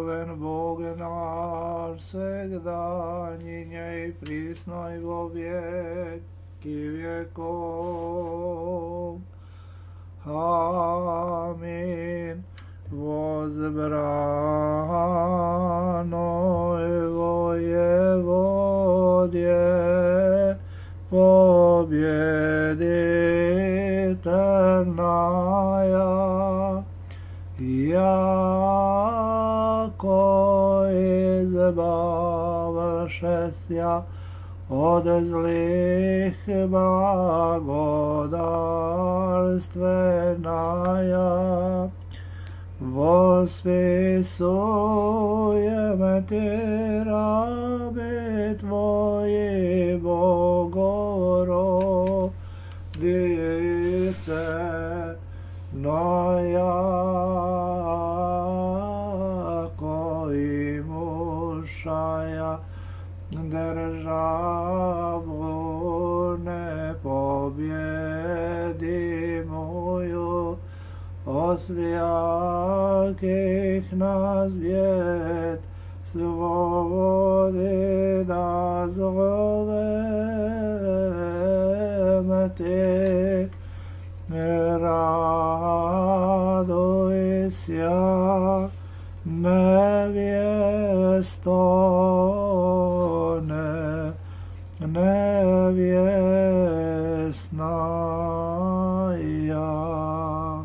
blagosloven Bog naš, всегда, и присно и во веки веков. Амин. Возбраной воеводе, победительная, яко избавившися od zlih blagodarstveная, восписуем Ти раби Твои, Богородице, но яко имушая державу непобедимую, освяких нас бед, свободы да зовем Ти. Радуйся, невесто, невестная.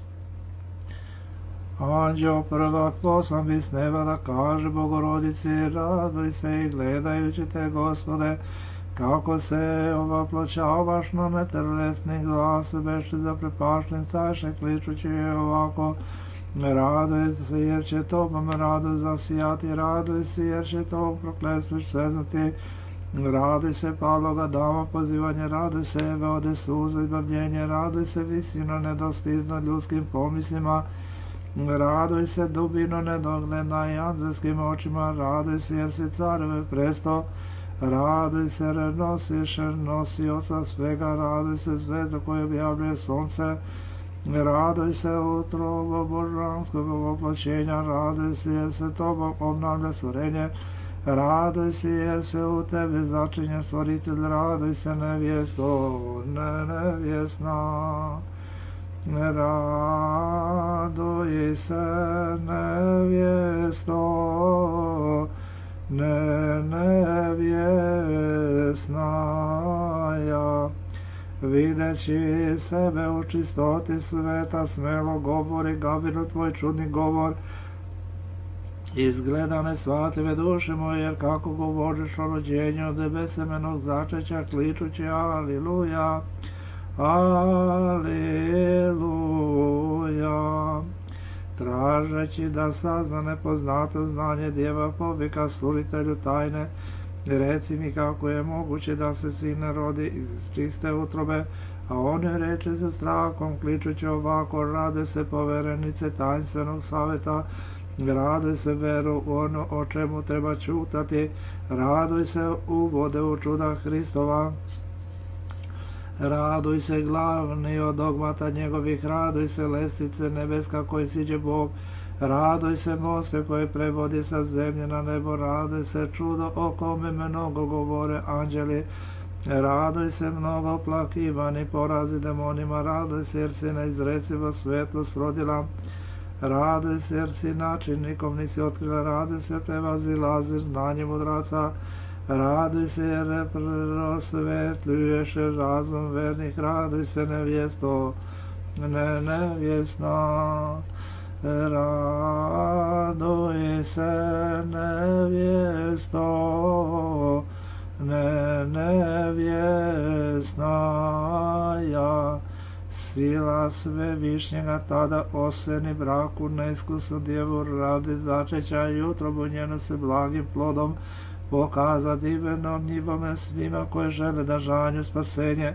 Anđeo prvak poslan bi s neba da kaže Bogorodici, raduj se i gledajući te, Gospode, kako se ovaploćavaš na netelesni glas, beše zaprepašten staše, kličući je ovako: raduj se jer će tobom radost zasijati, raduj se jer će tobom prokletstvo sveznati, raduj se padloga dama pozivanje, raduj se Eve ode suza izbavljenje, raduj se visino nedostizno ljudskim pomislima, raduj se dubino nedogledna i anđelskim očima, raduj se jer si careve presto, raduj se jer nosiš nosioca svega, raduj se zvezda koja objavljuje sunce, raduj se utrobo božanskog oploćenja, raduj se jer se tobom obnavlja stvorenje, raduj se jer se u tebi začinje stvoritelj, raduj se nevjesto, nevjesna. Raduj se nevjesto, nevjesnaja. Videći sebe u čistoti sveta, smelo govori Gavrilu tvoj čudni govor. Izgleda nesvatljive duše moje, jer kako govoriš o rođenju od besemenog začeća, kličući aliluja, aliluja. Tražeći da sazna nepoznato znanje, djeva povika stvoritelju tajne, reci mi kako je moguće da se sin rodi iz čiste utrobe, a on je reče sa strahom, kličući ovako: rade se poverenice tajnstvenog saveta, raduj se veru u ono o čemu treba čutati, raduj se uvode u čuda Hristova, raduj se glavni od dogmata njegovih, raduj se lestvice nebeska koji siđe Bog, raduj se moste koje prevodi sa zemlje na nebo, raduj se čudo o kome mnogo govore anđeli, raduj se mnogo plakivani porazi demonima, raduj se jer si neizrecivo svetlost rodila, raduj se jer si način nikom nisi otkrila, raduj se prevazilaziš znanje mudraca, raduj se jer prosvetljuješ razum vernih, raduj se nevjesto, nevjesna, raduj se nevjesto, nevjesnaja. Sila svevišnjega tada oseni braku neiskusnu djevu radi začeća i utrobu njenu se blagim plodom pokaza divnom njivome svima koje žele da žanju spasenje.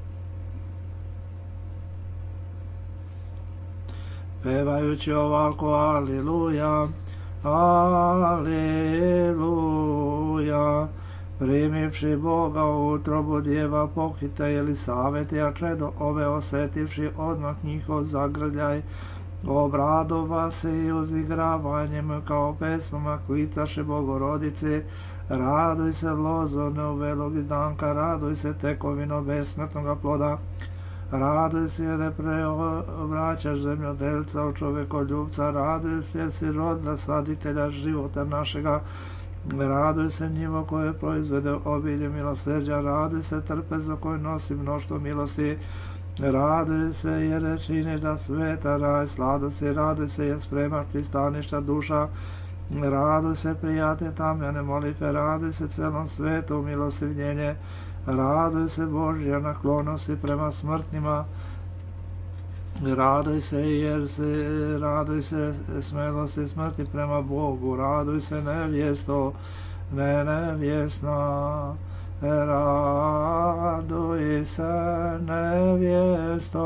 Pevajući ovako aliluja, aliluja, primivši Boga u utrobu djeva pohite Elisaveti, a čedo ove osetivši odmah njihov zagrljaj, Obradova se i uzigravanjem kao pesmama klicaše Bogorodice. Raduj se lozo neuvelog izdanka, raduj se tekovino besmrtnoga ploda. Raduj se jer preobraćaš zemljodelca u čovekoljubca, raduj se jer si rodila saditelja života našega. Raduj se njivo koje proizvede obilje milosrđa, raduj se trpezo koje nosi mnoštvo milosti. Raduj se jer činiš da sveta raj sladosti, raduj se jer spremaš pristaništa duša. Raduj se prijatelj tamjane molitve, raduj se celom svetu milostivljenje. Raduj se Božja naklonosti prema smrtnima. Raduj se smelosti smrti prema Bogu. Raduj se nevjesto, nevjesna. Raduj se nevjesto,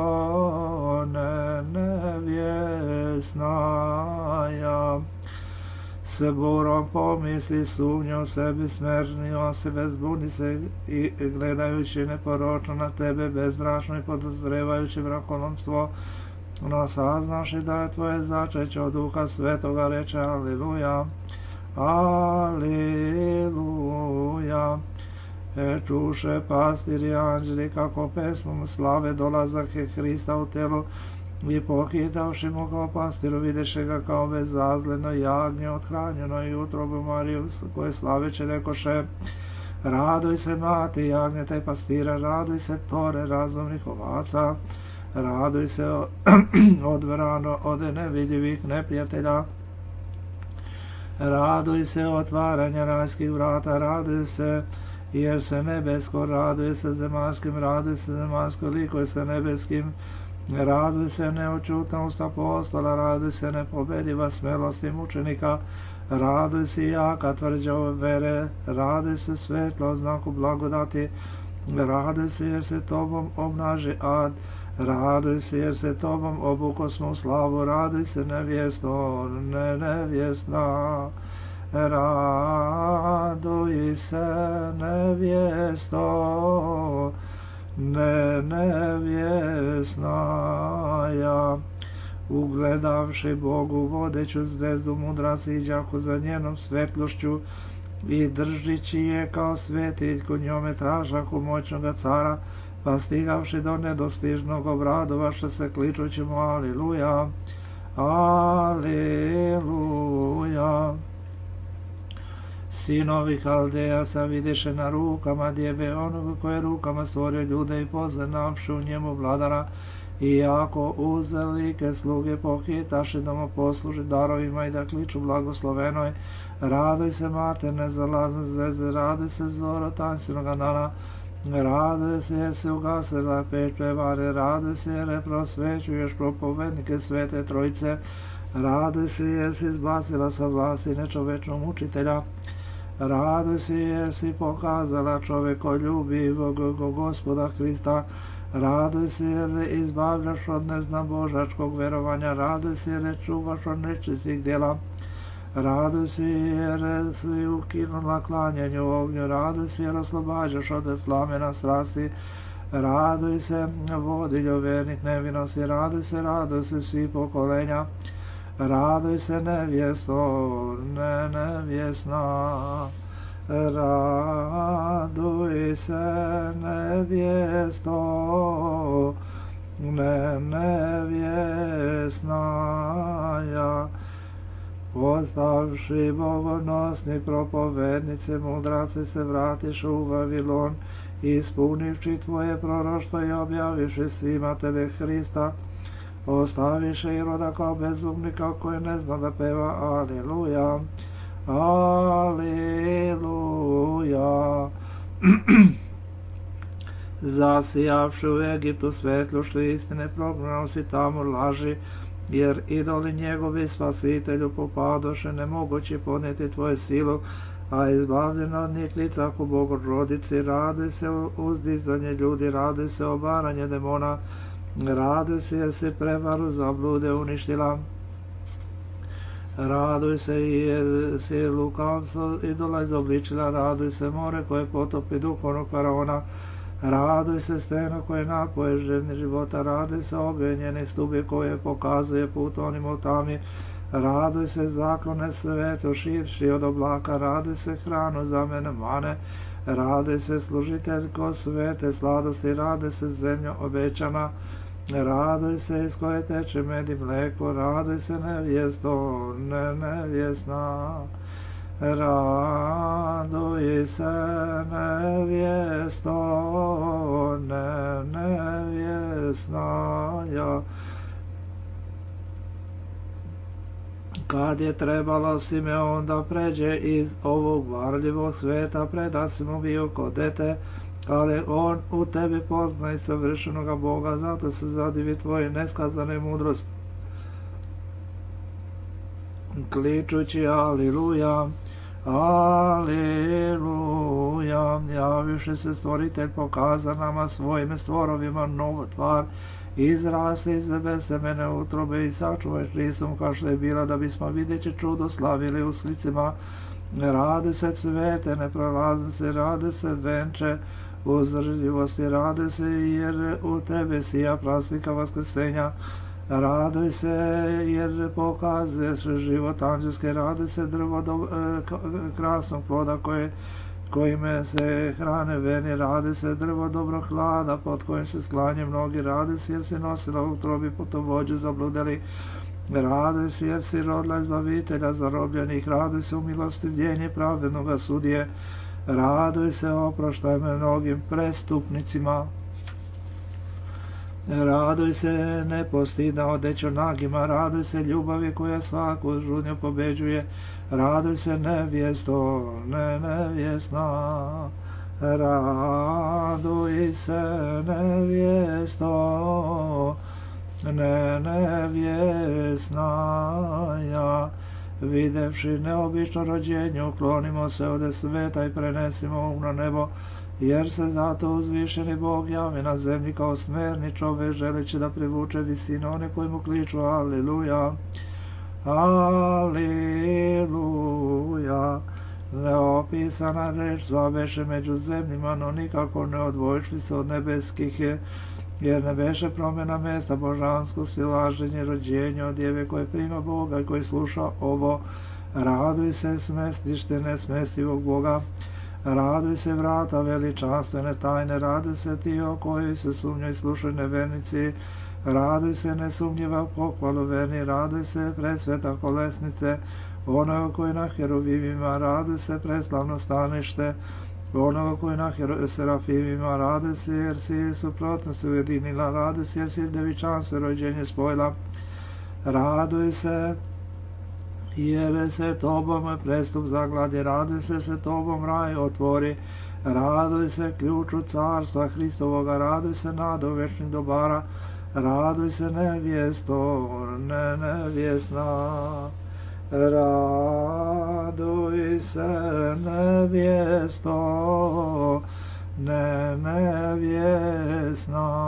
nevjesna. S burom pomisli, sumnja u sebi, smernio se, bezbuni se i gledajući neporočno na tebe, bezbrašno i podozrevajući brakolomstvo, no saznaši da je tvoje začeće od Duha Svetoga, reče Aleluja, Aleluja. Čuše pastiri anđeli kako pesmom slave dolazak je Hrista u telu, i pohitavši mu kao pastiru videše ga kao bezazleno jagnje othranjeno i utrobu Mariju koje slaveće rekoše: raduj se mati jagnjeta i pastira, raduj se tore razumnih ovaca, raduj se odvrano od nevidljivih neprijatelja, raduj se otvaranja rajskih vrata, raduj se jer se nebesko, raduj se zemaljskim, raduj se zemaljsko, likuje se nebeskim. Raduj se neočutnost apostola, raduj se nepobediva smelosti mučenika, raduj se jaka tvrđa vere, raduj se svetlo znaku blagodati, raduj se jer se tobom obnaži ad, raduj se jer se tobom obukosmo u slavu, raduj se nevjesto, nevjesna. Raduj se nevjesto, nevjesnaja. Ugledavši Bogu vodeću zvezdu mudra siđahu za njenom svetlošću i držići je kao svetiljku njome tražahu moćnoga cara, pa stigavši do nedostižnog obradovaše se kličući mu Aleluja, Aleluja. Sinovi Haldejaca videše na rukama djeve onoga koje rukama stvorio ljude i poznavši u njemu vladara, i ako uzelike sluge pohitaše da mu posluži darovima i da kliču blagoslovenoj, raduj se mater nezalazne zvezde, raduj se zoro tansinoga dana, raduj se jer se ugasila peć prevare, raduj se jer prosvećuješ propovednike svete trojice, raduj se jer si izbacila sa vlasti nečovečnog mučitelja, raduj se jer si pokazala čovekoljubivog Gospoda Hrista, raduj se jer izbavljaš od neznabožačkog verovanja, raduj se jer čuvaš od nečistih djela, raduj se jer si ukinula klanjanje u ognju, raduj se jer oslobađaš od plamena strasti, raduj se vodiljo vernih nevinosti, raduj se svi pokolenja, raduj se nevjesto, nevjesna, raduj se nevjesto, nevjesnaja. Postavši bogonosni propovednice, mudraci se vratišu u Vavilon, ispunivši tvoje proroštvo i objavivši svima tebe Hrista, ostaviše Iroda kao bezumnika koji ne zna da peva Aleluja, Aleluja. Zasijavši u Egiptu svetlošću istine, prognao si tamo laži, jer idoli njegovi spasitelju popadoše, nemogući podnijeti tvoju silu, a izbavljeno od njih licaku Bogorodici, raduj se uzdizanje ljudi, raduj se obaranje demona, raduj se jer si prevaru zablude uništila, raduj se jer si lukavstvo idola izobličila, raduj se more koje potopi duhovnog faraona, Raduj se steno koje napoje ženi života, raduj se ogen njene stube koje pokazuje put onim u tami. Raduj se zaklone sveto širši od oblaka, raduj se hranu za mene mane. Raduj se služiteljko svete sladosti, raduj se zemljo obećana. Raduj se iz koje teče med i mleko, raduj se nevjesto, nevjesna. Raduj se nevjesto, nevjesna. Kad je trebalo Simeon da pređe iz ovog varljivog sveta, preda si mu bio ko dete, ali on u tebi pozna i savršenoga Boga, zato se zadivi tvoje neskazane mudrosti. Kličući aliluja, aliluja, javivši se stvoritelj pokaza nama svojim stvorovima novu tvar, izrasti iz sebe semene utrobe i sačuvaj Hristom kao što je bila, da bismo videći čudo slavili u slicima. Rade se cvete, ne prolazim se, rade se venče uzdržljivosti, rade se jer u tebe sija praslika vaskrsenja. Raduj se jer pokazuješ život anđelske, raduj se drvo krasnog ploda kojime se hrane veni, radi se drvo dobro hlada pod kojim se sklanje mnogi, radi se jer si nosila u utrobi putovođu zabludeli, raduj se jer si rodila izbavitelja zarobljenih, raduj se u milostivljenje pravednoga sudije, raduj se oproštaj mnogim prestupnicima. Raduj se nepostidna odećo nagima, raduj se ljubavi koja svaku žudnju pobeđuje, raduj se nevjesto, nevjesna. Raduj se nevjesto, nevjesna. Videvši neobično rođenje, uklonimo se ode sveta i prenesimo na nebo, jer se zato uzvišeni Bog javi na zemlji kao smerni čovek, želeći da privuče visine one koji mu kliču aliluja, aliluja. Neopisana reč zvabeše među zemljima, no nikako ne odvojišli se od nebeskih, jer ne beše promjena mesta božanskosti, laženje, rođenje od djeve koje prima Boga i koji sluša ovo. Raduj se smestište nesmestivog Boga, raduj se vrata veličanstvene tajne, raduj se ti o kojoj se sumnjoj slušaj nevernici, raduj se nesumnjiva pohvalu verni, raduj se presveta kolesnice, onoga koji na heruvimima, raduj se preslavno stanište, onoga koji na serafimima, raduj se jer si suprotnosti ujedinila, raduj se jer si devičanstvo rođenje spojila, raduj se jer se tobom prestup zagladi, raduj se tobom raj otvori, raduj se ključu carstva Hristovoga, raduj se nado večnih dobara, raduj se nevjesto, nevjesna. Raduj se nevjesto, nevjesna.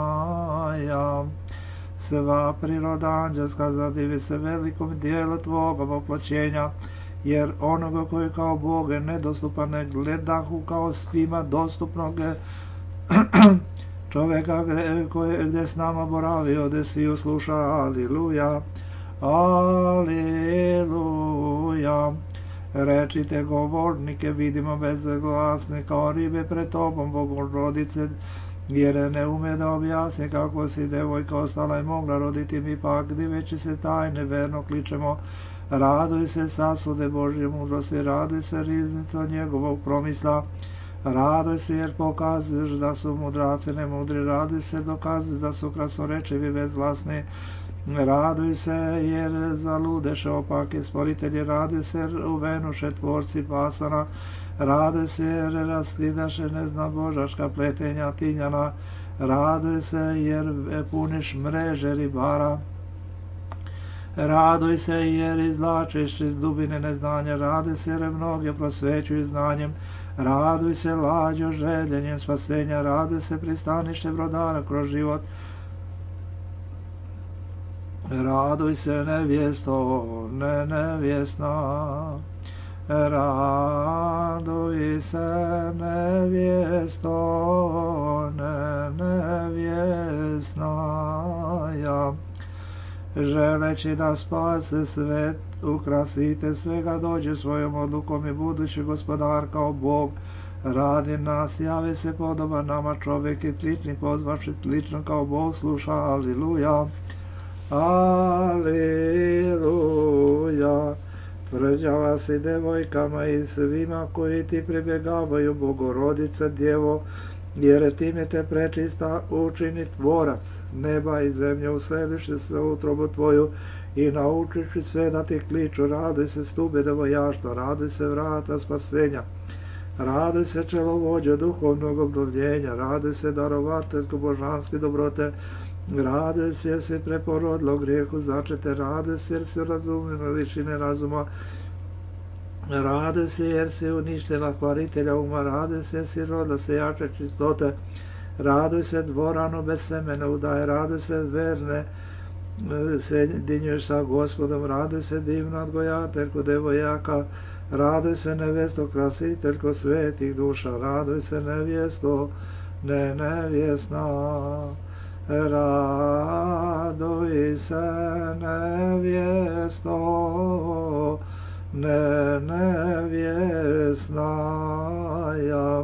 Sva priroda anđelska zadivi se velikom dijelu tvoga voploćenja, jer onoga koji kao Bog je nedostupan ne gledahu kao svima dostupnog čoveka gdje s nama boravio, gdje svi sluša aliluja, aliluja. Rečite govornike, vidimo bezglasne kao ribe pred tobom, Bogorodice, jer ne ume da objasni kako si devojka ostala i mogla roditi, mi pak diveći se tajne verno kličemo. Raduj se sasude Božje mudrosti, raduj se riznica njegovog promisla, raduj se jer pokazuješ da su mudraci nemudri, raduj se dokazuješ da su krasnorečivi bezglasni, raduj se jer zaludeše opake sporitelji, raduj se jer uvenuše tvorci pasana, raduj se jer raskidaše nezna božaška pletenja tinjana, raduj se jer puniš mreže ribara, raduj se jer izvlačiš iz dubine neznanja, raduj se jer mnoge prosvećuju znanjem, raduj se lađo željenjem spasenja, raduj se pristanište brodara kroz život, raduj se nevjesto, nevjesna. Raduj se nevjesto, želeći da spase svet, ukrasite svega, dođe svojom odlukom i budući gospodar kao Bog, radi nas, javi se podoban nama čovjek i tlični pozvaši tlično kao Bog sluša, aliluja, aliluja. Tvrđava si devojkama i svima koji ti pribjegavaju, Bogorodice Djevo, jer time te prečista učini tvorac neba i zemlje, useliši se u utrobu tvoju i naučiši sve da ti kliču. Raduj se stube devojaštva, raduj se vrata spasenja, raduj se čelovođa duhovnog obnovljenja, raduj se darovateljko božanske dobrote, raduj se jer si preporodila grijehu začete, raduj se jer si razumljena veličine razuma, raduj se jer si uništila kvaritelja uma, raduj se jer si rodila sejače čistote, raduj se dvoranu bez semena udaje, raduj se verne sjedinjuješ sa Gospodom, raduj se divna odgojateljko devojaka, raduj se nevesto krasiteljko svetih duša, raduj se nevjesto nevjesna, raduj se nevjesto nevjesna.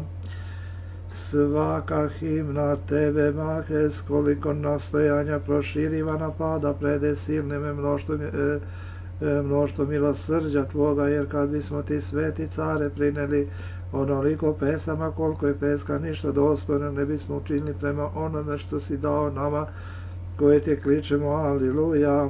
Svaka himna tebe, mahe, s koliko nastojanja proširiva napada prede silnim mnoštvo milosrđa tvoga, jer kad bismo ti sveti care prineli onoliko pesama koliko je peska ništa dostojno, ne bismo učinili prema onome što si dao nama koje ti kličemo aliluja,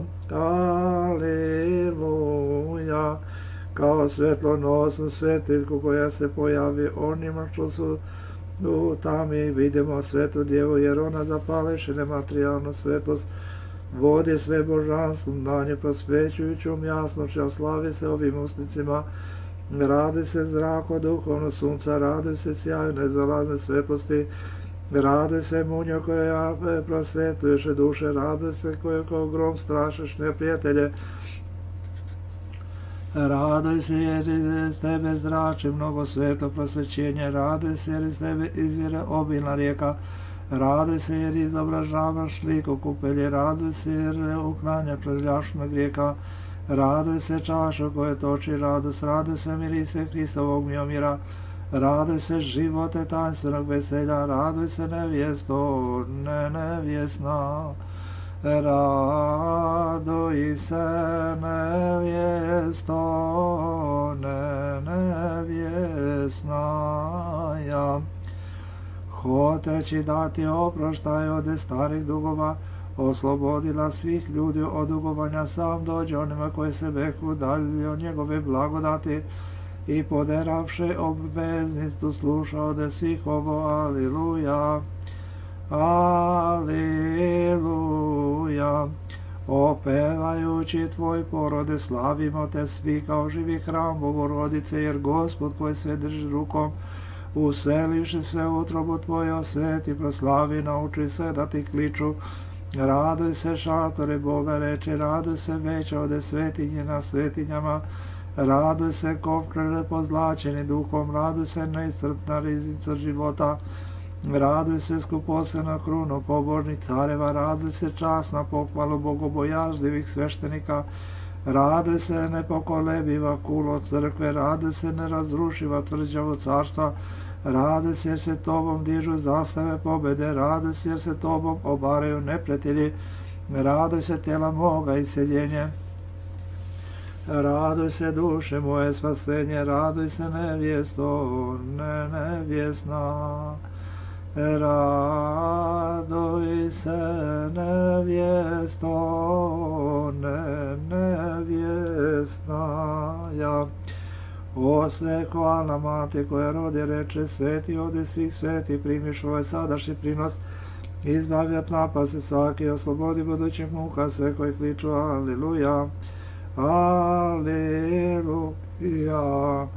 aliluja. Kao svjetlonosnu svetiljku koja se pojavi onima što su u tami, vidimo svetu djevu, jer ona zapališe nematerijalnu svetost, vodi sve božanstvom danje prosvećujućom jasnošću, a slavi se ovim usnicima, radi se zrako duhovno sunca, radi se sjaju nezalazne svetlosti, radi se munjo koja prosvetljuješe duše, radi se koje kao grom strašeš neprijatelje, raduj se jer iz tebe zrači mnogo sveto prosvećenje, raduj se jer iz tebe izvire obilna rijeka, raduj se jer izobražavaš lik okupelje, raduj se jer uklanja prljašnog grijeka, raduj se čašo koje toči radost, raduj se mirise Hristovog miomira, raduj se živote tajanstvenog veselja, raduj se nevjesto nevjesna, raduj se nevjesto nevjesna. Hoteći dati oproštaj od starih dugova, oslobodila svih ljudi od dugovanja, sam dođe onima koji se behu dalje od njegove blagodati i poderavše obveznicu sluša od svih ovo, aliluja, aliluja. Opevajući tvoj porode, slavimo te svi kao živi hram Bogorodice, jer Gospod koji sve drži rukom, uselivši se u utrobu tvoje, osveti, proslavi, nauči se da ti kliču. Raduj se šatore Boga reče, raduj se veća ode svetinje na svetinjama, raduj se kovčare pozlačeni duhom, raduj se neiscrpna riznica života, raduj se skuposena kruno pobožnih careva, raduj se časna pohvalu bogobojažljivih sveštenika, raduj se nepokolebiva kulo crkve, raduj se nerazrušiva tvrđavo carstva, raduj se jer se tobom dižu zastave pobede, raduj se jer se tobom obaraju neprijatelji, raduj se tela moga iseljenje, raduj se duše moje spasenje, raduj se nevjesto nevjesna, raduj se nevjesto nevjesna. O sve hvalna mati koja rodi reče, sveti ode svih sveti, primiš ovaj sadašnji prinos, izbavi od napasti svaki, oslobodi budućih muka sve koji kliču aliluja, aliluja.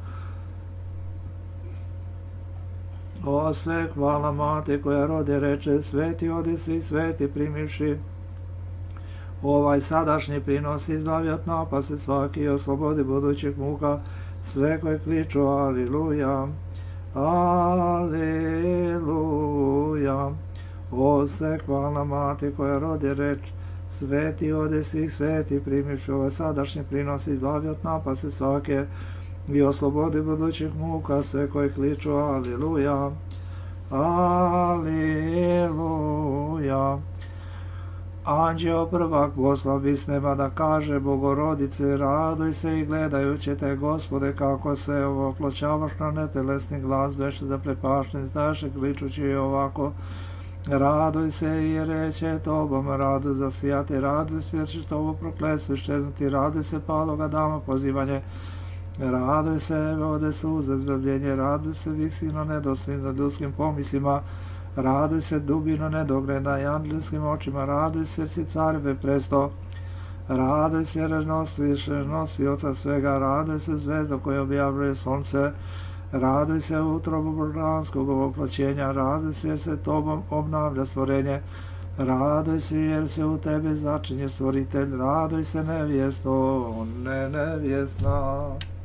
O sve hvalna mati koja rodi reče, sveti ode svih sveti, primiši ovaj sadašnji prinos, izbavi od napasti svaki, oslobodi budućih muka sve koji kliču aliluja, aliluja. O sve hvalna mati koja rodi reč, Sveti ode svih sveti, primivši ove sadašnje prinose, izbavi od napasti svake i oslobodi budućih muka sve koji kliču Aliluja, Aliluja. Anđeo prvak poslavi s neba da kaže Bogorodice, raduj se i gledajući te, Gospode, kako se ovoploćavaš na netelesni glas, beše da prepašni zdaše, kličući ovako, raduj se i reče tobom, raduj zasijati, raduj se jer će tobo prokletstvo iščeznuti, raduj se paloga dama pozivanje, raduj se vode suze zbavljenje, raduj se visino nedosljedno nad ljudskim pomislima, raduj se dubino nedogleda i anđelskim očima, raduj se jer si careve presto, raduj se jer nosi oca svega, raduj se zvezda koja objavljuje sunce, raduj se utrobu božanskog ovoploćenja, raduj se jer se tobom obnavlja stvorenje, raduj se jer se u tebi začinje stvoritelj, raduj se nevjesto, nevjesna.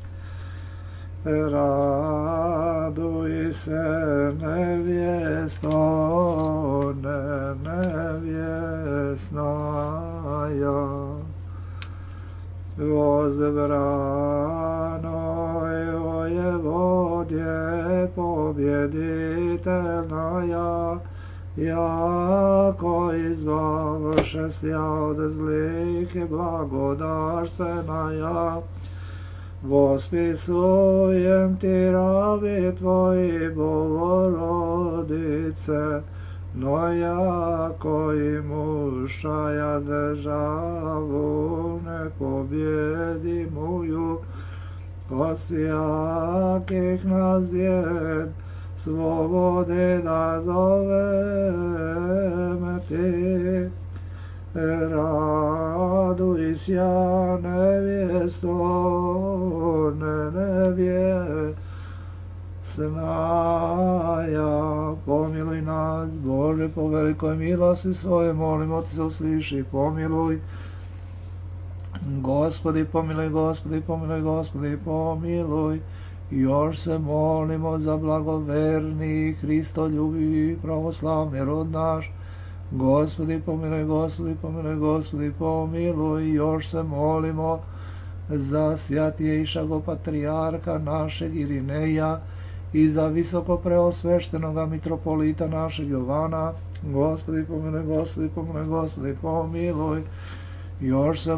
Raduj se nevjesto, nevjesnaja, возбранoj воеводje побjeditelnaja, jako izbavše sja od zlih i blagodarstvenaja, vospisujem ti rabi tvoji, Bogorodice, no jako i mušaja državu ne pobjedi moju, od svijakih nas bijed slobode da zoveme ti. Raduj sja nevjesto, nevjesnaja, pomiluj nas, Bože, po velikoj milosti svoje, molimo ti se, usliši, pomiluj. Gospodi, pomiluj, Gospodi, pomiluj, Gospodi, pomiluj. Još se molimo za blagoverni, Hristoljubivi, pravoslavni rod naš. Gospodi, pomiluj, Gospodi, pomiluj, Gospodi, pomiluj. Još se molimo za svjatiješago patrijarha našeg Irineja i za visoko preosveštenoga mitropolita našeg Jovana. Gospodi, pomiluj, Gospodi, pomiluj, Gospodi, pomiluj. Još se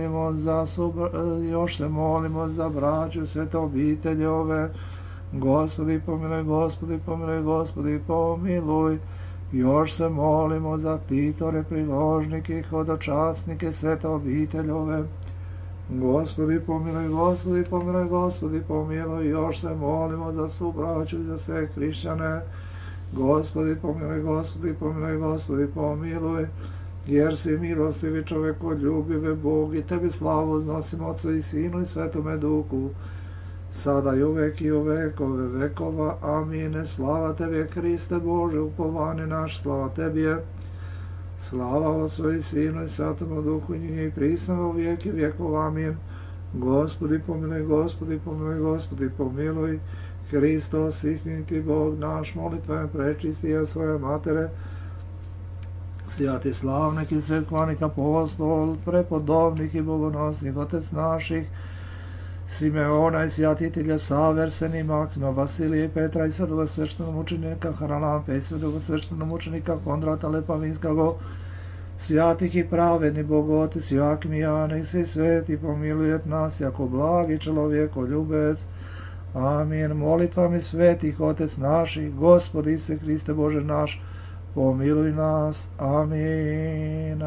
molimo za braću svete obitelji ove. Gospodi, pomiluj, Gospodi, pomiluj, Gospodi, pomiluj. Još se molimo za ktitore, priložnike, hodočasnike svete obitelji ove. Gospodi, pomiluj, Gospodi, pomiluj, Gospodi, pomiluj. Još se molimo za svu braću i za sve hrišćane. Gospodi, pomiluj, Gospodi, pomiluj, Gospodi, pomiluj. Jer si milostivi čovekoljubive Bog i tebi slavu uznosimo Otcu i Sinu i Svetome Duhu, sada i uvek i u vekove vekova. Amin. Slava tebi, Hriste Bože, upovani naš, slava tebi je. Slava Otcu i Sinu i Svetomu Duhu i njih prisna u vijeki vjekova. Amin. Gospodi, pomiluj, Gospodi, pomiluj, Gospodi, pomiluj. Hristos, istiniti Bog naš, molitvama prečisti je svoje matere, svjati slavnik i svetkvanik apostol, prepodobnik i bogonosnik, otec naših, Simeona i svjatitelja Saverseni, Maksima, Vasilije i Petra i svetog sveštenog mučenika Haralampe i svetog sveštenog mučenika Kondrata Lepavinskago, svjatih i pravedni Bogotec Joakim i Jane i svi sveti, pomilujet nas jako blagi čelovjeko ljubec. Amin. Molitvami svetih Otec naših, Gospodi Isuse Hriste Bože naš, pomiluj nas. Amin.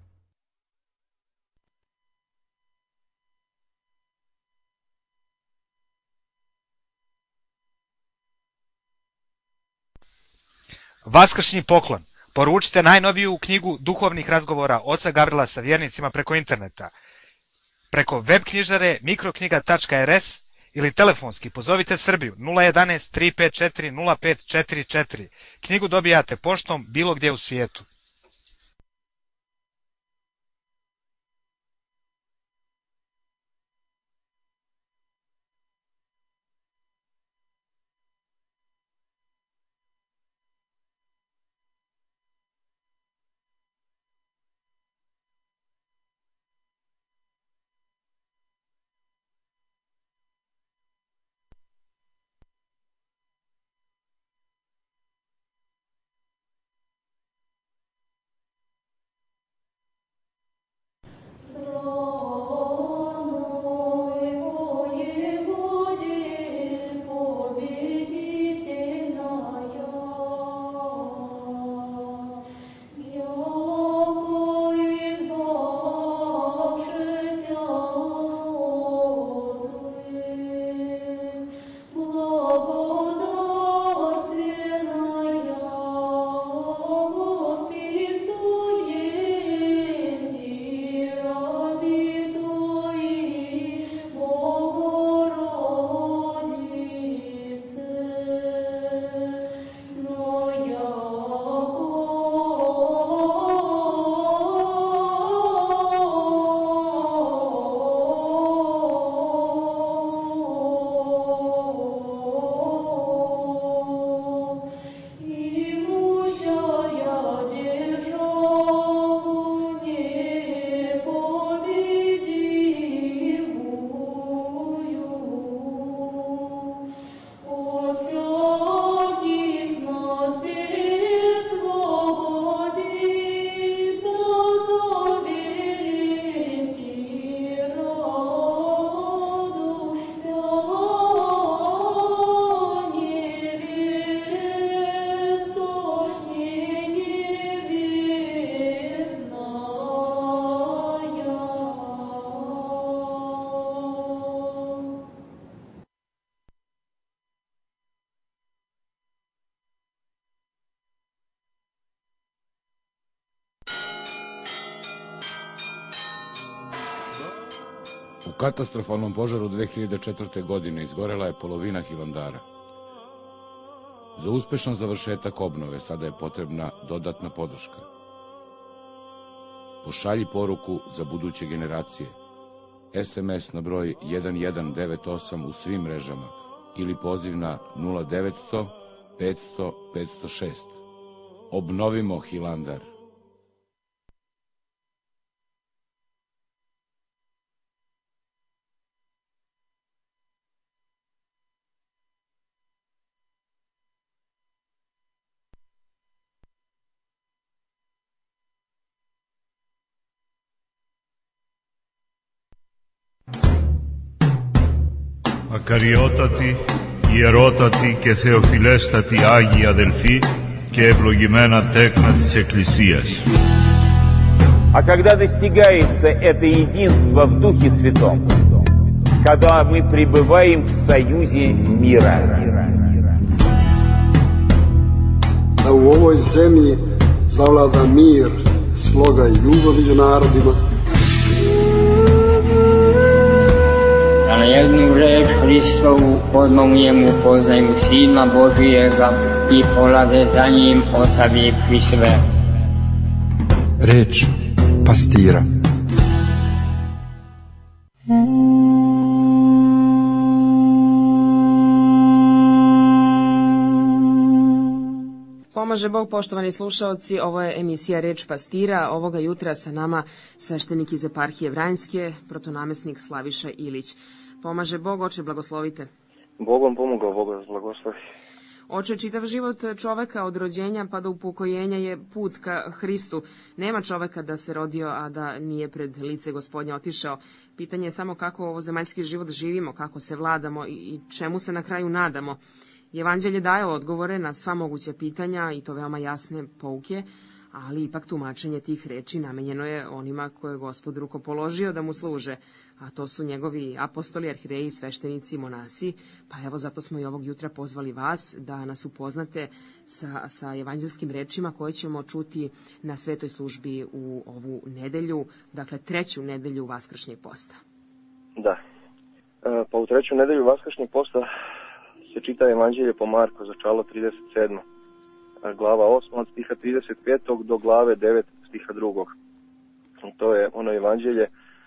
Vaskršnji poklon. Poručite najnoviju knjigu duhovnih razgovora oca Gavrila sa vjernicima preko interneta. Preko web knjižare mikroknjiga.rs ili telefonski pozovite Srbiju 011 354 0544. Knjigu dobijate poštom bilo gdje u svijetu. katastrofalnom požaru 2004. godine izgorela je polovina Hilandara. Za uspešan završetak obnove sada je potrebna dodatna podrška. Pošalji poruku za buduće generacije. SMS na broj 1198 u svim mrežama ili poziv na 0900 500 506. Obnovimo Hilandar. Ακαριότατοι, ιερότατοι και θεοφιλέστατοι Άγιοι αδελφοί και ευλογημένα τέκνα της Εκκλησίας. А когда достигается это единство в Духе Святом, когда мы пребываем в союзе мира. Da u ovoj zemlji zavlada mir, sloga i ljubav među narodima. Da na jednu reč Hristovu odmah u njemu poznaju Sina Božijega i polaze za njim ostavivši sve. Reč pastira. Pomaže Bog, poštovani slušaoci, ovo je emisija Reč pastira. Ovoga jutra sa nama sveštenik iz eparhije Vranjske, protonamesnik Slaviša Ilić. Pomaže Bog, oče, blagoslovite. Bogom pomogao, Bog vas blagoslovi. Oče, čitav život čoveka od rođenja pa do upokojenja je put ka Hristu. Nema čoveka da se rodio, a da nije pred lice Gospodnja otišao. Pitanje je samo kako ovo zemaljski život živimo, kako se vladamo i čemu se na kraju nadamo. Evanđelje daje odgovore na sva moguća pitanja i to veoma jasne pouke, ali ipak tumačenje tih reči namenjeno je onima koje je Gospod rukopoložio da mu služe, a to su njegovi apostoli, arhireji, sveštenici, monasi, pa evo zato smo i ovog jutra pozvali vas da nas upoznate sa evanđelskim rečima koje ćemo čuti na svetoj službi u ovu nedelju, dakle 3. nedelju Vaskršnjeg posta. Da, pa u 3. nedelju Vaskršnjeg posta se čita Evanđelje po Marku, začalo 37. glava 8. od stiha 35. do glave 9. stiha 2. To je ono Evanđelje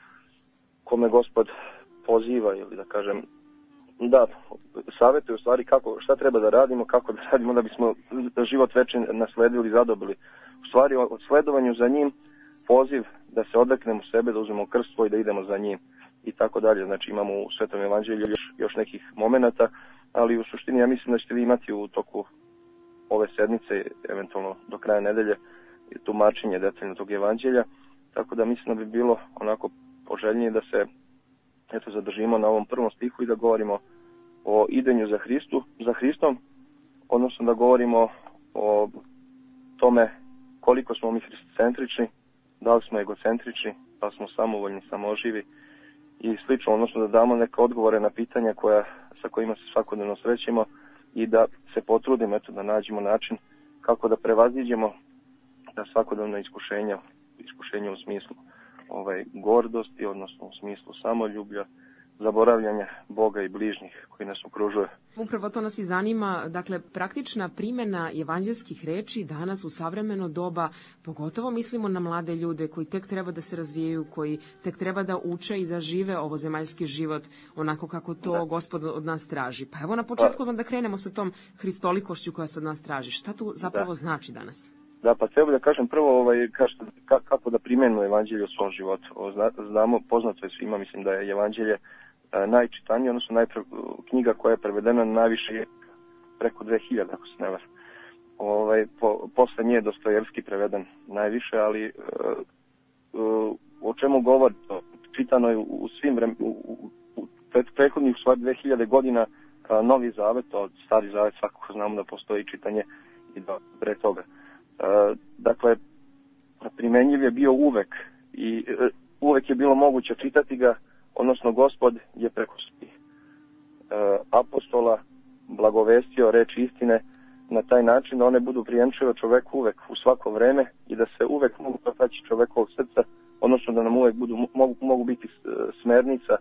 kome Gospod poziva, ili da kažem, da, savjetuje u stvari šta treba da radimo, kako da radimo da bismo život večni nasledili i zadobili. U stvari od sledovanju za njim poziv da se odreknemo sebe, da uzmemo krst svoj i da idemo za njim i tako dalje. Znači imamo u Svetom Evanđelju još nekih momenata, ali u suštini ja mislim da ćete vi imati u toku ove sedmice, eventualno do kraja nedelje, tumačenje detaljno tog Evanđelja, tako da mislim da bi bilo onako poželjnije da se zadržimo na ovom prvom stihu i da govorimo o idenju za Hristom, odnosno da govorimo o tome koliko smo mi hristocentrični, da li smo egocentrični, da li smo samovoljni, samoživi i slično, odnosno da damo neke odgovore na pitanja sa kojima se svakodnevno srećemo i da se potrudimo da nađemo način kako da prevaziđemo da svakodnevno iskušenja u smislu gordosti, odnosno u smislu samoljublja, zaboravljanja Boga i bližnjih koji nas okružuje. Upravo to nas i zanima, dakle, praktična primjena evanđelskih reči danas u savremeno doba, pogotovo mislimo na mlade ljude koji tek treba da se razvijaju, koji tek treba da uče i da žive ovo zemaljski život onako kako to Gospod od nas traži. Pa evo na početku da krenemo sa tom hristolikošću koja se od nas traži. Šta tu zapravo znači danas? Da, pa treba da kažem prvo kako da primenimo evanđelje u svom životu. Znamo, poznato je svima, mislim da je evanđelje najčitanije, odnosno knjiga koja je prevedena najviše preko 2000, ako se ne varam. Posle nje je Dostojevski preveden najviše, ali o čemu govori to? Čitano je u svim u prethodnih 2000 godina Novi Zavet, od Stari Zavet svakako znamo da postoji čitanje i pre toga. Dakle, primenjiv je bio uvek i uvek je bilo moguće čitati ga, odnosno Gospod je preko svih apostola blagovestio reč istine na taj način da one budu prijemčive čoveku uvek u svako vreme i da se uvek mogu dotaći čovekovog srca, odnosno da nam uvek mogu biti smernica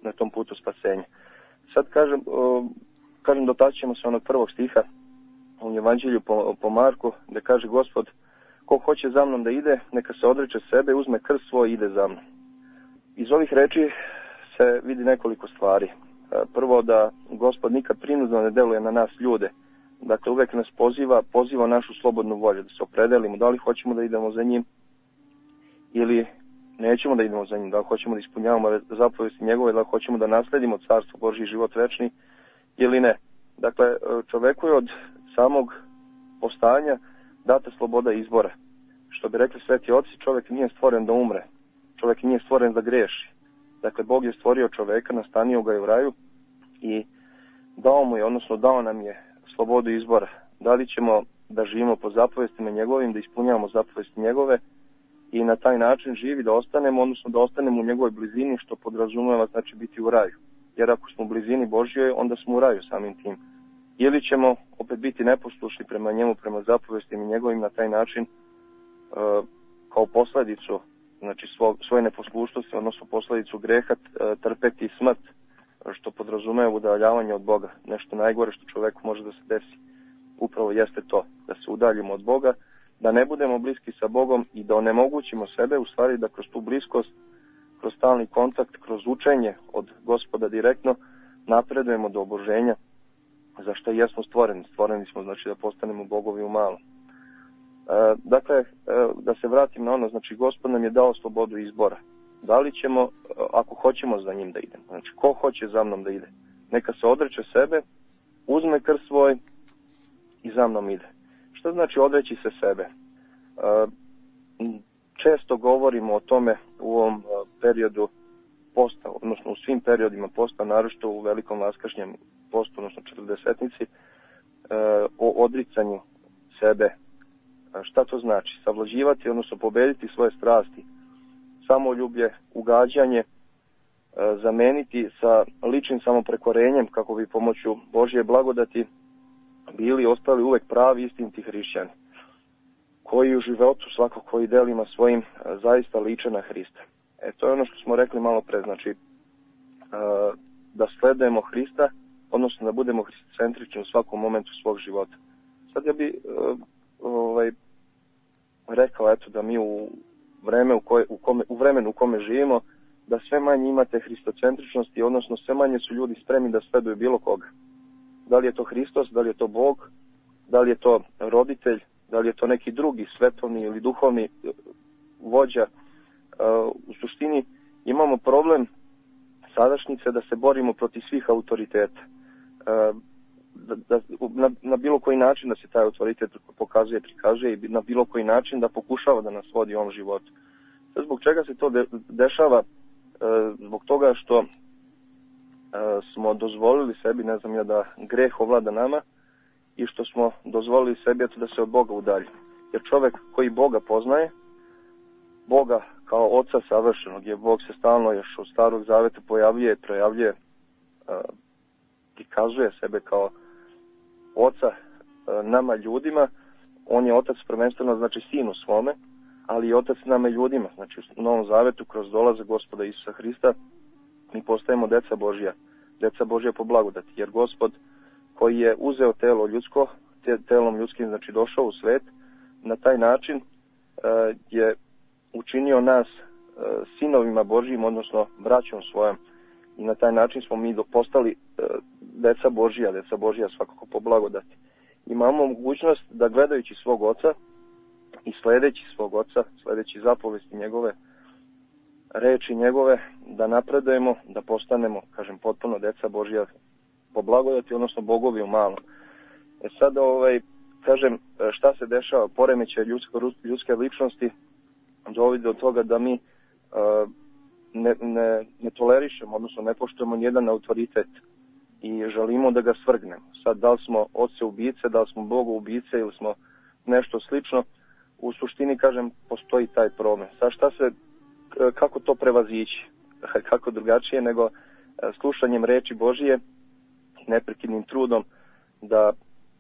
na tom putu spasenja. Sad kažem dotaćemo se onog prvog stiha u Evanđelju po Marku, gdje kaže Gospod, ko hoće za mnom da ide, neka se odreče sebe, uzme krst svoj i ide za mnom. Iz ovih reči se vidi nekoliko stvari. Prvo, da Gospod nikad prinudno ne deluje na nas ljude. Dakle, uvek nas poziva našu slobodnu volju, da se opredelimo da li hoćemo da idemo za njim ili nećemo da idemo za njim, da li hoćemo da ispunjavamo zapovesti njegove, da li hoćemo da nasledimo carstvo Božji, život večni ili ne. Dakle, čoveku je od samog postanja data sloboda izbora. Što bi rekli sveti oci, čovjek nije stvoren da umre, čovjek nije stvoren da greši. Dakle, Bog je stvorio čoveka, nastanio ga je u raju i dao nam je slobodu izbora. Da li ćemo da živimo po zapovestima njegovim, da ispunjavamo zapovesti njegove i na taj način živi da ostanemo u njegovoj blizini, što podrazumeva znači biti u raju. Jer ako smo u blizini Božjoj, onda smo u raju samim tim. Ili ćemo opet biti neposlušni prema njemu, prema zapovestima njegovim, na taj način kao posledicu znači svoje neposlušnosti, odnosno posledicu greha, trpeti smrt, što podrazumeva udaljavanje od Boga. Nešto najgore što čoveku može da se desi upravo jeste to, da se udaljimo od Boga, da ne budemo bliski sa Bogom i da onemogućimo sebe, u stvari da kroz tu bliskost, kroz stalni kontakt, kroz učenje od Gospoda direktno, napredujemo do oboženja, za što jesmo stvoreni. Stvoreni smo znači da postanemo bogovi u malom. Dakle, da se vratim na ono, znači Gospod nam je dao slobodu izbora. Da li ćemo, ako hoćemo za njim da idemo, znači ko hoće za mnom da ide, neka se odreče sebe, uzme krst svoj i za mnom ide. Što znači odreći se sebe? Često govorimo o tome u ovom periodu posta, odnosno u svim periodima posta, naročito u velikom vaskršnjem postu, odnosno 40-nici, o odricanju sebe. Šta to znači? Savlađivati, odnosno pobediti svoje strasti, samoljublje, ugađanje, zameniti sa ličnim samoprekorenjem, kako bi pomoću Božje blagodati bili ostali uvek pravi istiniti hrišćani, koji u životu svakako koji delima svojim zaista liče na Hrista. To je ono što smo rekli malo pre, znači da sledujemo Hrista, odnosno da budemo hristocentrični u svakom momentu svog života. Sad ja bi rekao da mi u vremenu u kome živimo, da sve manje imate hristocentričnosti, odnosno sve manje su ljudi spremni da sleduju bilo koga. Da li je to Hristos, da li je to Bog, da li je to roditelj, da li je to neki drugi svetovni ili duhovni vođa. U suštini imamo problem sadašnjice da se borimo protiv svih autoriteta. Na bilo koji način da se taj autoritet pokazuje, prikazuje i na bilo koji način da pokušava da nas vodi u ovom životu. Zbog čega se to dešava? Zbog toga što smo dozvolili sebi, da greh ovlada nama i što smo dozvolili sebi da se od Boga udalji. Jer čovjek koji Boga poznaje, Boga kao Oca savršenog, jer Bog se stalno još u Starog Zaveta projavljuje, prikazuje sebe kao Oca nama ljudima. On je Otac prvenstveno, znači Sinu svome, ali i Otac nama ljudima. Znači u Novom Zavetu kroz dolazak Gospoda Isusa Hrista mi postajemo deca Božja po blagodati. Jer Gospod koji je uzeo telo ljudsko, telom ljudskim znači došao u svet, na taj način je učinio nas sinovima Božjim, odnosno braćom svojom. I na taj način smo mi postali deca Božja svakako po blagodati. Imamo mogućnost da gledajući svog Oca i sledeći svog Oca, sledeći zapovesti njegove, reči njegove, da napredujemo, da postanemo, potpuno deca Božja po blagodati, odnosno bogovi u malom. Sada, šta se dešava? Poremećaj ljudske ličnosti dovodi do toga da mi ne tolerišemo, odnosno ne poštujemo nijedan autoritet i želimo da ga svrgnemo. Sad, da li smo oce ubice, da li smo Boga ubice ili smo nešto slično, u suštini, postoji taj problem. Sad, kako to prevazići? Kako drugačije nego slušanjem reči Božije, neprekidnim trudom da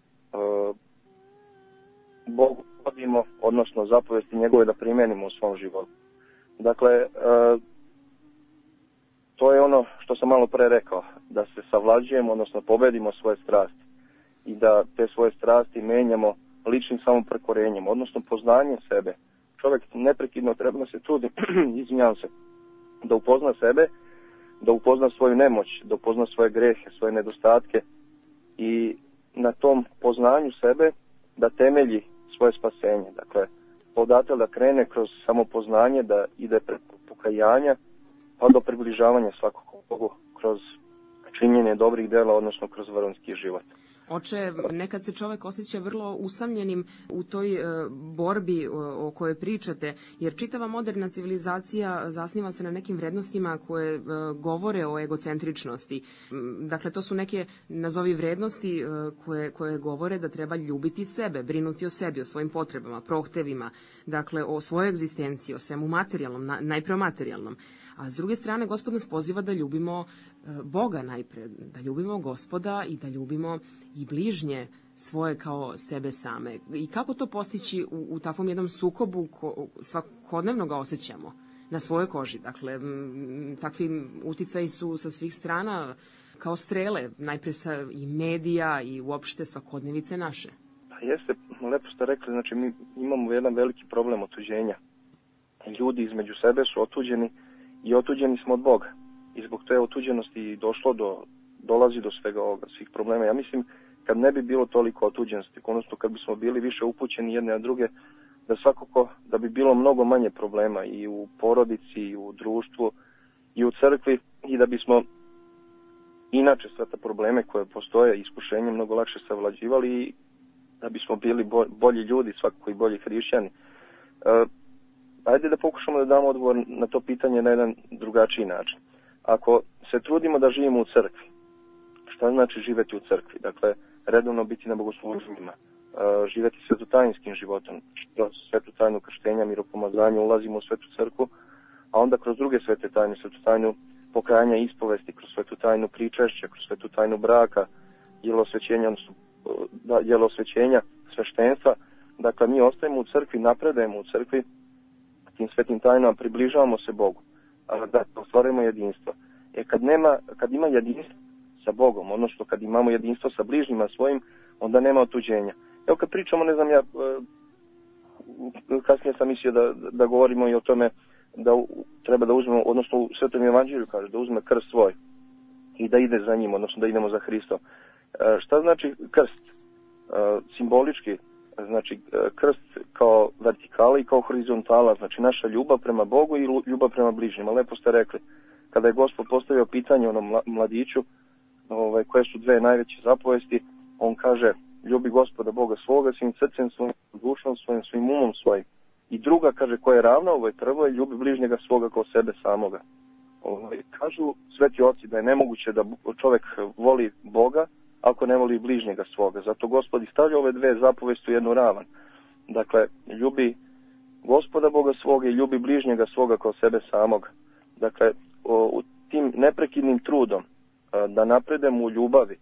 Bogu vodimo, odnosno zapovesti njegove da primenimo u svom životu. Dakle, to je ono što sam malo pre rekao, da se savlađujemo, odnosno pobedimo svoje strasti i da te svoje strasti menjamo ličnim samoprekorenjem, odnosno poznanjem sebe. Čovjek neprekidno treba da se trudi, izvinjavam se, da upozna sebe, da upozna svoju nemoć, da upozna svoje grehe, svoje nedostatke i na tom poznanju sebe da temelji svoje spasenje. Dakle, odatle da krene kroz samopoznanje, da ide preko pokajanja, pa do približavanja svakog Bogu kroz činjenje dobrih dela, odnosno kroz varonski život. Oče, nekad se čovek osjeća vrlo usamljenim u toj borbi o kojoj pričate, jer čitava moderna civilizacija zasniva se na nekim vrednostima koje govore o egocentričnosti. Dakle, to su neke, nazovi, vrednosti koje govore da treba ljubiti sebe, brinuti o sebi, o svojim potrebama, prohtevima, dakle, o svojoj egzistenciji, o svemu materijalnom, najpre o materijalnom. A s druge strane, Gospod nas poziva da ljubimo Boga najpre, da ljubimo Gospoda i da ljubimo i bližnje svoje kao sebe same. I kako to postići u takvom jednom sukobu svakodnevno ga osjećamo na svojoj koži? Dakle, takvi uticaji su sa svih strana kao strele, najpre sa i medija i uopšte svakodnevice naše. Jeste, lepo ste rekli, znači mi imamo jedan veliki problem otuđenja. Ljudi između sebe su otuđeni i otuđeni smo od Boga. I zbog te otuđenosti dolazi do svega ovoga, svih problema. Ja mislim, kad ne bi bilo toliko otuđenosti, odnosno kad bismo bili više upućeni jedne na druge, da svakako da bi bilo mnogo manje problema i u porodici, i u društvu, i u crkvi, i da bismo inače sve te probleme koje postoje, iskušenje, mnogo lakše savlađivali i da bismo bili bolji ljudi, svakako i bolji hrišćani. Ajde da pokušamo da damo odgovor na to pitanje na jedan drugačiji način. Ako se trudimo da živimo u crkvi, šta znači živeti u crkvi? Dakle, redovno biti na bogosluženjima, živeti svetotainskim životom, kroz svetu tajnu krštenja, miropomazanja, ulazimo u svetu crkvu, a onda kroz druge svete tajne, svetu tajnu pokajanja i ispovesti, kroz svetu tajnu pričešća, kroz svetu tajnu braka, jelosvećenja, sveštenstva. Dakle, mi ostajemo u crkvi, napredujemo u crkvi, tim svetim tajnama približavamo se Bogu, da ostvarujemo jedinstvo. Kad ima jedinstvo sa Bogom, odnosno kad imamo jedinstvo sa bližnjima svojim, onda nema otuđenja. Evo kad pričamo, ne znam ja, kasnije sam mislio da govorimo i o tome da treba da uzmemo, odnosno u Svetom Evanđelju kaže da uzme krst svoj i da ide za njim, odnosno da idemo za Hristom. Šta znači krst? Simbolički, znači krst kao vertikala i kao horizontala, znači naša ljubav prema Bogu i ljubav prema bližnjima. Lepo ste rekli, kada je Gospod postavio pitanje onom mladiću, koje su dve najveće zapovesti, on kaže, ljubi Gospoda Boga svoga svim srcem svojim, dušom svojim, svim umom svojim. I druga, kaže, koja je ravna ovoj prvoj, ljubi bližnjega svoga kao sebe samoga. Kažu sveti oci da je nemoguće da čovjek voli Boga ako ne voli bližnjega svoga. Zato Gospod stavlja ove dve zapovesti u jednu ravan. Dakle, ljubi Gospoda Boga svoga i ljubi bližnjega svoga kao sebe samoga. Dakle, u tim neprekidnim trudom da napredemo u ljubavi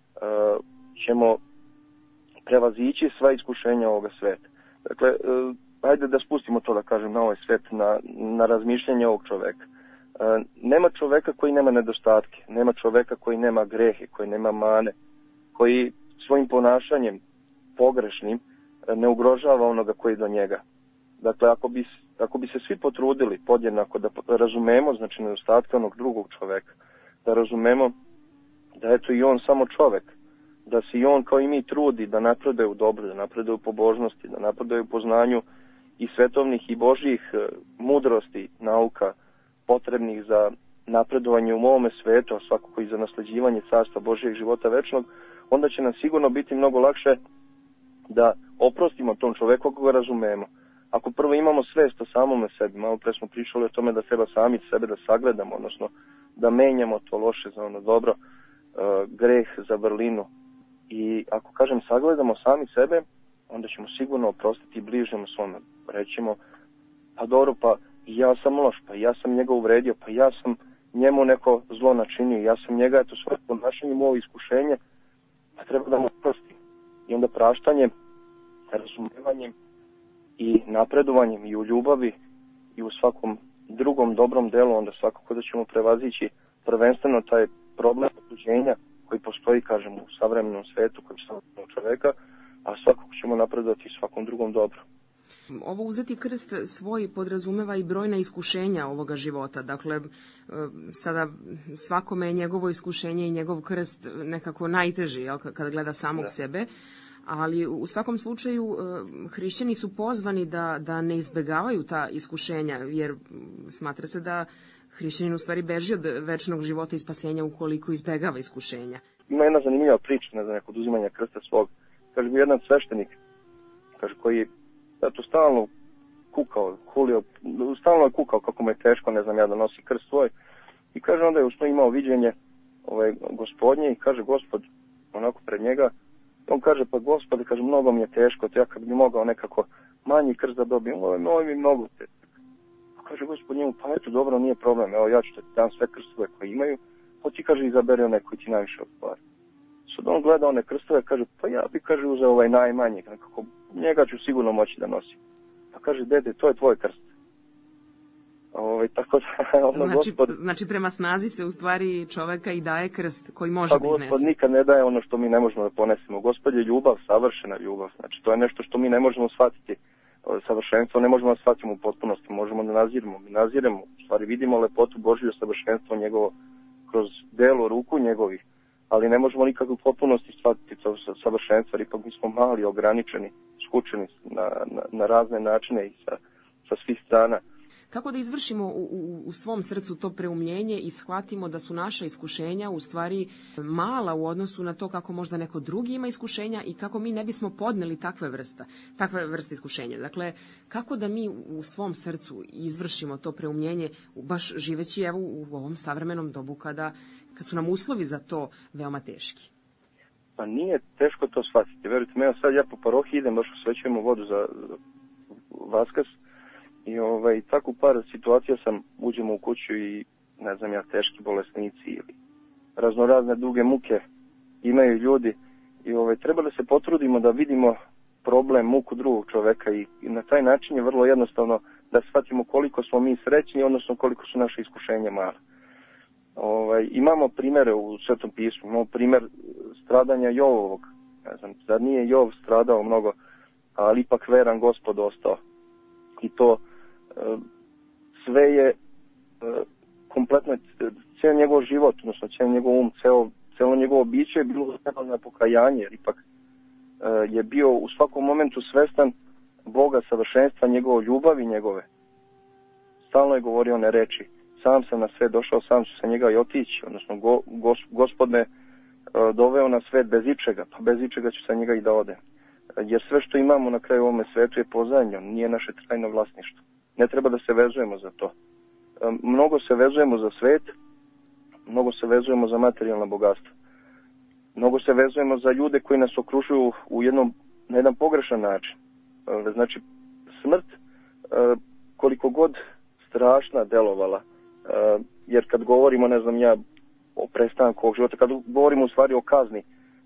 ćemo prevazići sva iskušenja ovoga sveta. Dakle, ajde da spustimo to, da kažem, na ovaj svet, na razmišljanje ovog čoveka. Nema čoveka koji nema nedostatke, nema čoveka koji nema grehe, koji nema mane, koji svojim ponašanjem pogrešnim ne ugrožava onoga koji je do njega. Dakle, ako bi se svi potrudili podjednako da razumemo, znači, nedostatke onog drugog čoveka, da razumemo da eto i on samo čovek, da se i on kao i mi trudi da napreduje u dobru, da napreduje u pobožnosti, da napreduje u poznanju i svetovnih i božjih mudrosti, nauka, potrebnih za napredovanje u ovome svetu, a svakako i za nasleđivanje carstva Božjeg života večnog, onda će nam sigurno biti mnogo lakše da oprostimo tom čoveku ako ga razumemo. Ako prvo imamo svest o samome sebi, malo pre smo pričali o tome da treba sami sebe da sagledamo, odnosno da menjamo to loše za ono dobro, greh za vrlinu. I ako kažem sagledamo sami sebe, onda ćemo sigurno oprostiti bližnjemu svome. Rećemo, pa dobro, pa ja sam loš, pa ja sam njega uvredio, pa ja sam njemu neko zlo načinio, ja sam njega, eto, svoje ponašanje mu ovo iskušenje, pa treba da mu oprostim. I onda praštanjem, razumevanjem i napredovanjem i u ljubavi i u svakom drugom dobrom delu, onda svakako da ćemo prevazići prvenstveno taj problem otuđenja koji postoji, kažem, u savremenom svetu kod savremenog čoveka, a svakako ćemo napredovati svakom drugom dobro. Ovo uzeti krst svoj podrazumeva i brojna iskušenja ovoga života. Dakle, sada svakome je njegovo iskušenje i njegov krst nekako najteži, kada gleda samog sebe. Ali u svakom slučaju hrišćani su pozvani da ne izbegavaju ta iskušenja, jer smatra se da hrišćanin u stvari beži od večnog života i spasenja ukoliko izbegava iskušenja. Ima jedna zanimljiva priča, ne znam, kod uzimanja krsta svog. Kaže, bio jedan sveštenik, kaže, koji je stalno kukao, stalno je kukao kako mu je teško, ne znam ja, da nosi krst svoj. I kaže, onda je u snu imao viđenje gospodnje i kaže, Gospod, onako pred njega, on kaže, pa Gospode, kaže, mnogo mi je teško, to ja kad bi mogao nekako manji krst da dobijem, ovo mi mnogo teško. Kaže, Gospod njemu, pa eto, dobro, nije problem, evo ja ću te dam sve krstove koje imaju, pa ti, kaže, izaberi onaj koji ti najviše odgovara. Sad on gleda one krstove, kaže, pa ja bi, kaže, uzeo ovaj najmanji, nekako, njega ću sigurno moći da nosim. Pa kaže, dede, to je tvoj krst. Tako da, znači, prema snazi se u stvari čoveka i daje krst koji može da iznese. Gospod nikad ne daje ono što mi ne možemo da ponesemo. Gospod je ljubav, savršena ljubav. Znači, to je nešto što mi ne možemo shvatiti. Savršenstvo ne možemo da shvatimo u potpunosti, možemo da naziremo. Mi naziremo, u stvari vidimo lepotu Božju, savršenstvo njegovo kroz delo ruku njegovih, ali ne možemo nikako u potpunosti shvatiti to savršenstvo, jer ipak mi smo mali, ograničeni, skučeni na razne načine i sa svih strana. Kako da izvršimo u svom srcu to preumljenje i shvatimo da su naša iskušenja u stvari mala u odnosu na to kako možda neko drugi ima iskušenja i kako mi ne bismo podneli takve vrste iskušenja. Dakle, kako da mi u svom srcu izvršimo to preumljenje baš živeći evo u ovom savremenom dobu kad su nam uslovi za to veoma teški? Pa nije teško to shvatiti. Verujte me, sad ja po parohiji idem, baš osvećujemo vodu za Vaskrs. I tako par situacija uđemo u kuću i, ne znam ja, teški bolesnici ili raznorazne duge muke imaju ljudi i treba da se potrudimo da vidimo problem, muku drugog čoveka i na taj način je vrlo jednostavno da shvatimo koliko smo mi srećni, odnosno koliko su naše iskušenja male. Imamo primere u Svetom pismu, imamo primer stradanja Jovovog, ne znam, da nije Jov stradao mnogo, ali ipak veran Gospod ostao. I to sve je kompletno, cijel njegov život, odnosno cijel njegov um, cijelo njegovo biće je bilo usmjereno na pokajanje, jer ipak je bio u svakom momentu svestan Boga, savršenstva, njegove ljubavi njegove. Stalno je govorio one reči, sam sam na svet došao, sam ću sa njega i otići, odnosno Gospod me doveo na svet bez ičega, pa bez ičega ću sa njega i da odem. Jer sve što imamo na kraju ovome svetu je pozajmljeno, nije naše trajno vlasništvo. Ne treba da se vezujemo za to. Mnogo se vezujemo za svet, mnogo se vezujemo za materijalna bogatstva. Mnogo se vezujemo za ljude koji nas okružuju na jedan pogrešan način. Znači, smrt, koliko god strašna delovala, jer kad govorimo, ne znam ja, o prestanku ovog života, kad govorimo u stvari o kazni,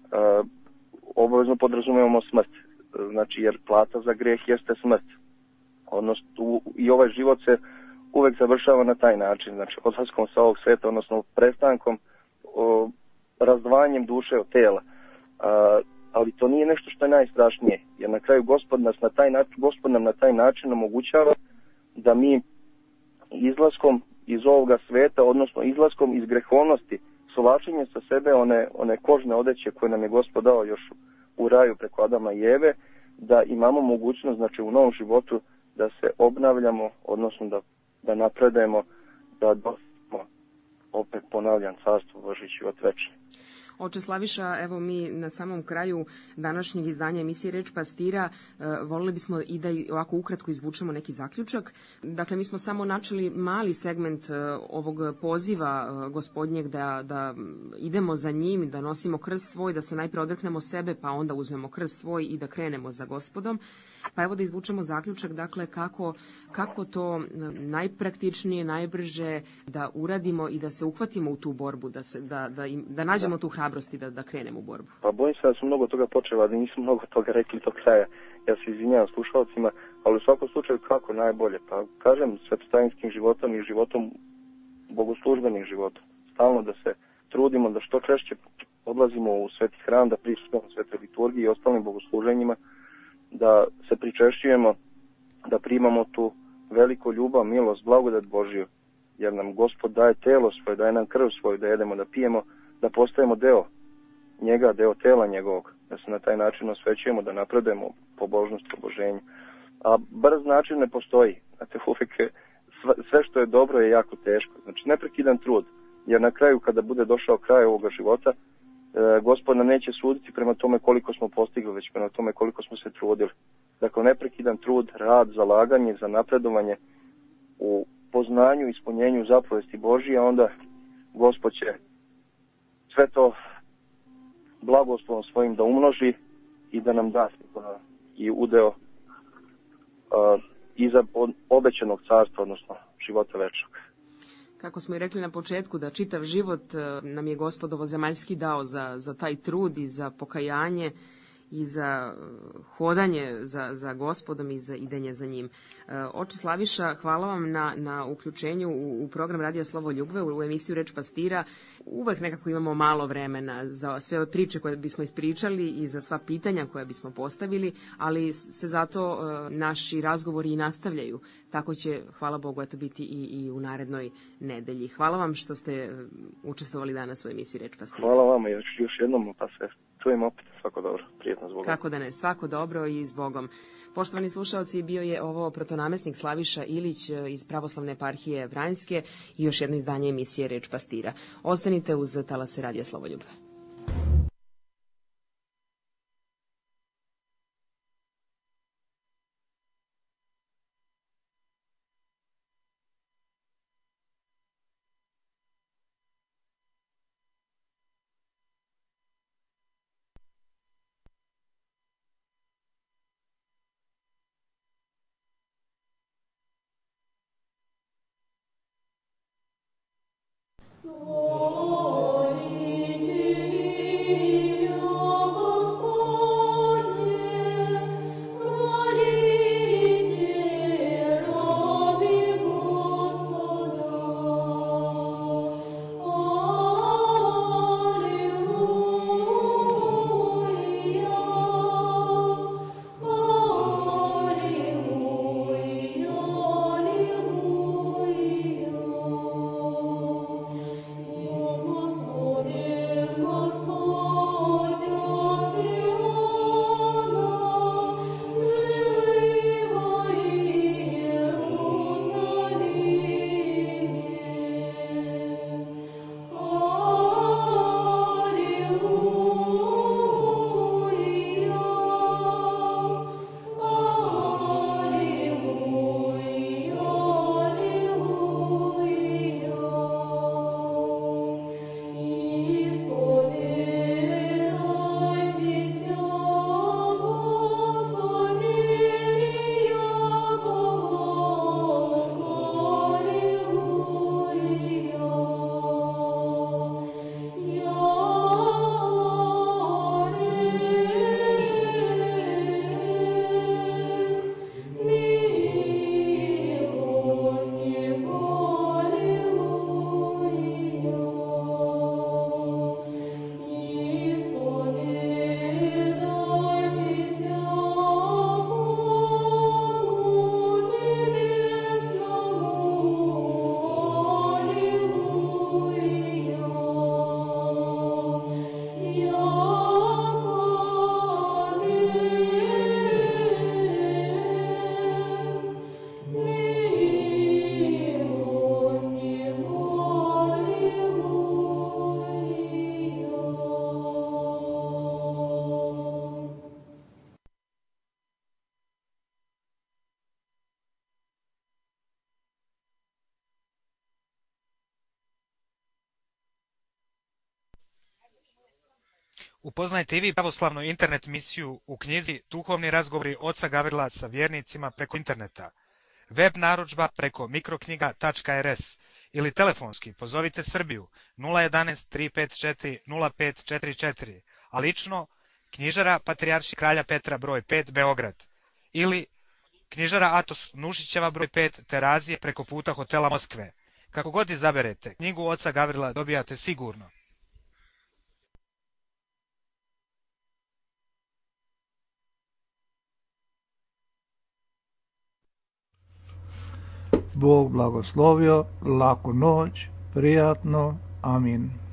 obavezno podrazumevamo smrt. Znači, jer plata za greh jeste smrt. Odnosno, i ovaj život se uvek završava na taj način. Znači, odlaskom sa ovog sveta, odnosno prestankom, razdvajanjem duše od tela. Ali to nije nešto što je najstrašnije. Jer na kraju Gospod nam na taj način omogućava da mi izlaskom iz ovoga sveta, odnosno izlaskom iz grehovnosti, sovlačenjem sa sebe one kožne odeće koje nam je Gospod dao još u raju preko Adama i Eve, da imamo mogućnost, znači u novom životu, da se obnavljamo, odnosno da napredujemo, da dostignemo, opet ponavljam, carstvo Božje i život večni. Oče Slaviša, evo mi na samom kraju današnjeg izdanja emisije Reč pastira volili bismo i da ovako ukratko izvučemo neki zaključak. Dakle, mi smo samo načeli mali segment ovog poziva Gospodnjeg da idemo za njim, da nosimo krst svoj, da se najpre odreknemo sebe, pa onda uzmemo krst svoj i da krenemo za Gospodom. Pa evo da izvučemo zaključak, dakle, kako to najpraktičnije, najbrže da uradimo i da se uhvatimo u tu borbu, da nađemo tu hrabrosti da krenemo u borbu. Pa bojim se da su mnogo toga počela, da nismo mnogo toga rekli do kraja. Ja se izvinjavam slušalcima, ali u svakom slučaju kako najbolje? Pa kažem, svetostajinskim životom i životom, bogoslužbenim životom. stalno da se trudimo da što češće odlazimo u sveti hram, da prisustvujemo svetoj liturgiji i ostalim bogosluženjima, da se pričešćujemo, da primamo tu veliku ljubav, milost, blagodat Božiju, jer nam Gospod daje telo svoje, daje nam krv svoju, da jedemo, da pijemo, da postajemo deo njega, deo tela njegovog, da se na taj način osvećujemo, da napredujemo po božnosti, po boženju. A brz način ne postoji. Znate, uvijek sve što je dobro je jako teško. Znači, neprekidan trud, jer na kraju, kada bude došao kraj ovoga života, Gospod nam neće suditi prema tome koliko smo postigli, već prema tome koliko smo se trudili. Dakle, neprekidan trud, rad, zalaganje za napredovanje u poznanju i ispunjenju zapovesti Božije, a onda Gospod će sve to blagoslovom svojim da umnoži i da nam da i udeo iza obećanog carstva, odnosno života večnog. Kako smo i rekli na početku, da čitav život nam je Gospod ovozemaljski dao za taj trud i za pokajanje i za hodanje za Gospodom i za idenje za njim. Oče Slaviša, hvala vam na uključenju u program Radija Slovo Ljubve, u emisiju Reč pastira. Uvek nekako imamo malo vremena za sve ove priče koje bismo ispričali i za sva pitanja koja bismo postavili, ali se zato naši razgovori i nastavljaju. Tako će, hvala Bogu, eto biti i u narednoj nedelji. Hvala vam što ste učestvovali danas u emisiji Reč pastira. Hvala vama još jednom, pa se čujemo opet. Svako dobro, prijetno zbogom. Kako da ne, svako dobro i zbogom. Poštovani slušalci, bio je ovo protonamesnik Slaviša Ilić iz Pravoslavne eparhije Vranjske i još jedno izdanje emisije Reč pastira. Ostanite uz talase Radija Slovo Ljubve. Upoznajte i vi pravoslavnu internet misiju u knjizi Duhovni razgovori oca Gavrila sa vjernicima preko interneta, web narudžba preko mikroknjiga.rs ili telefonski pozovite Srbiju 011 354 0544, a lično knjižara Patrijarši Kralja Petra broj 5 Beograd ili knjižara Atos Nušićeva broj 5 Terazije preko puta hotela Moskve, Kako god izaberete, knjigu oca Gavrila dobijate sigurno. Bog blagoslovio, laku noć, prijatno, amin.